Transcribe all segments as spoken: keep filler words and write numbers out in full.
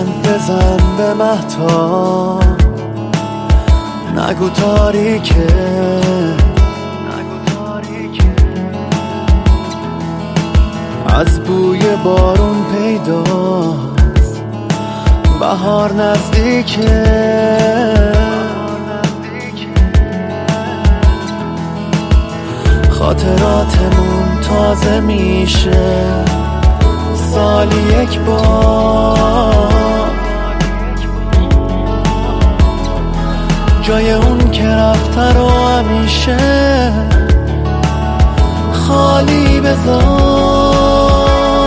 لبخند بزن به مهتاب، نگو تاریکه از بوی بارون پیداست بهار نزدیکه. خاطراتمون تازه میشه سالی یک بار، جای اون که رفته رو همیشه خالی بذار.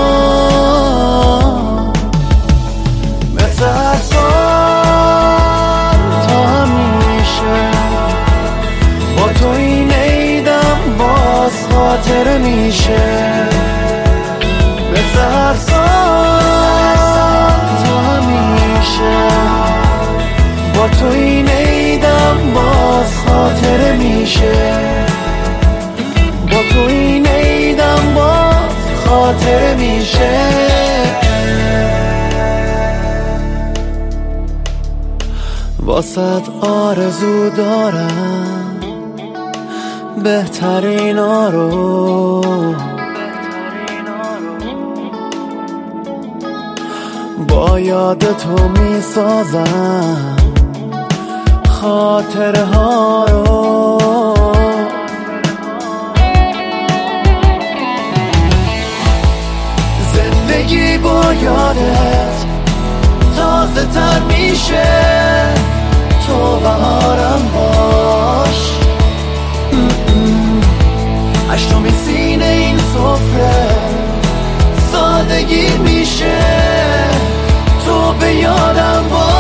مثل هر سال تا همیشه با تو این عیدم باز خاطره میشه. مثل هر سال تا همیشه با تو این عیدم باز خاطره میشه. با تو این عیدم باز خاطره میشه. واسه آرزو دارم بهترینا رو، با یاد تو میسازم خاطره ها رو. زندگی با یادت تازه تر میشه، تو بهارم باش. هشتمین سینه این سفره سادگی میشه، تو به یادم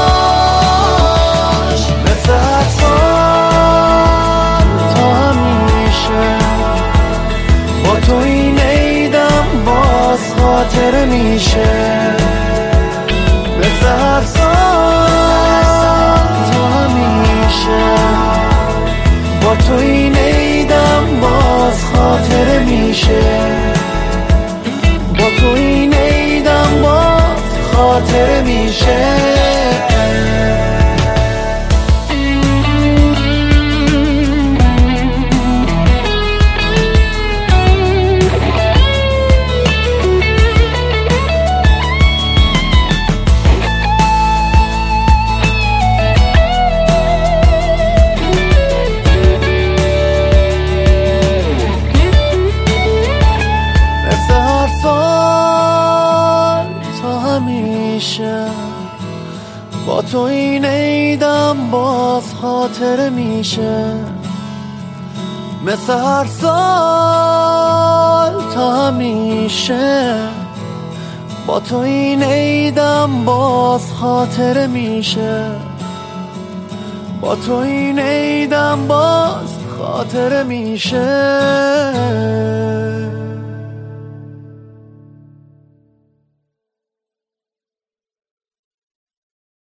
باش. مثل هر سال تا همیشه با تو این عیدم باز خاطره میشه. مثل هر سال تا همیشه با تو این عیدم باز خاطره میشه. با تو این عیدم باز خاطره میشه. با تو این عیدم باز خاطره میشه. مثل هر سال تا همیشه با تو این عیدم باز خاطره میشه. با تو این عیدم باز خاطره میشه.